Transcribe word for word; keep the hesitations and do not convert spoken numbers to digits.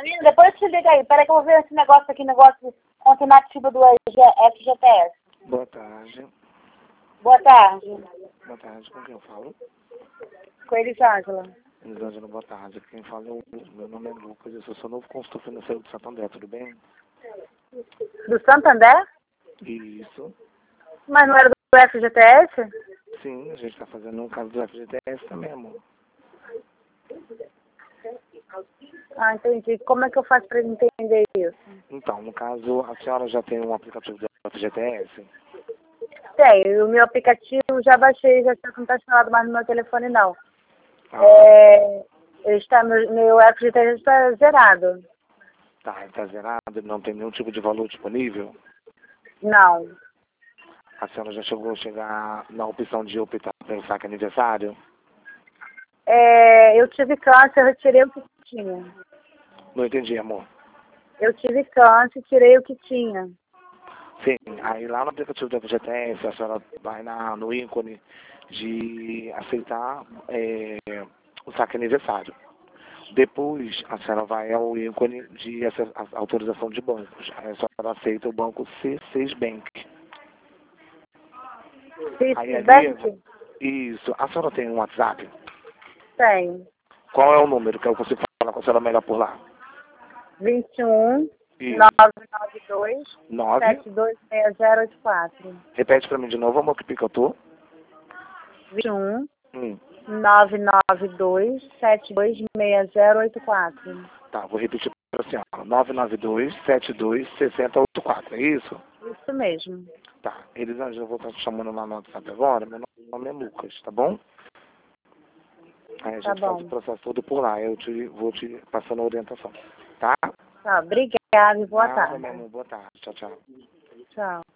Menina, depois eu te ligo aí. Peraí que eu vou ver esse negócio aqui, negócio alternativo do F G T S. Boa tarde. Boa tarde. Boa tarde, com quem eu falo? Com Elisângela. Elisângela, boa tarde. Quem fala é o... Meu nome é Lucas, eu sou seu novo consultor financeiro do Santander, tudo bem? Do Santander? Isso. Mas não era do F G T S? Sim, a gente está fazendo um caso do F G T S também, amor. Ah, entendi. Como é que eu faço para entender isso? Então, no caso, a senhora já tem um aplicativo do F G T S? Tem, o meu aplicativo já baixei, já não está instalado mais no meu telefone, não. Ah, É, está, meu, meu F G T S está zerado. tá, está zerado, não tem nenhum tipo de valor disponível? Não. A senhora já chegou a chegar na opção de optar pelo saque aniversário? É, eu tive câncer, eu retirei o que tinha. Não entendi, amor. Eu tive câncer, tirei o que tinha. Sim, aí lá no aplicativo do F G T S, a senhora vai na, no ícone de aceitar é, o saque aniversário. Depois, a senhora vai ao ícone de essa- a- autorização de bancos. Aí a senhora aceita o banco C seis Bank. Aí Fiz ali, Bank? isso. A senhora tem um WhatsApp? Tem. Qual é o número que eu consigo falar com a senhora melhor por lá? vinte e um, Isso. nove nove dois, nove. sete dois seis zero oito quatro. Repete pra mim de novo, amor, que pica eu tô. vinte e um, Hum. nove nove dois, sete dois seis zero oito quatro. Tá, vou repetir pra senhora. nove nove dois, sete dois, seis zero oito quatro, é isso? Isso mesmo. Tá. Elisângela, eu vou estar te chamando lá no WhatsApp agora. Meu nome é Lucas, tá bom? Aí a Tá gente faz bom. o processo todo por lá. Eu te, vou te passando a orientação. Tá? Tá, obrigada e boa Nada, tarde. meu amor. Boa tarde. Tchau, tchau. Tchau.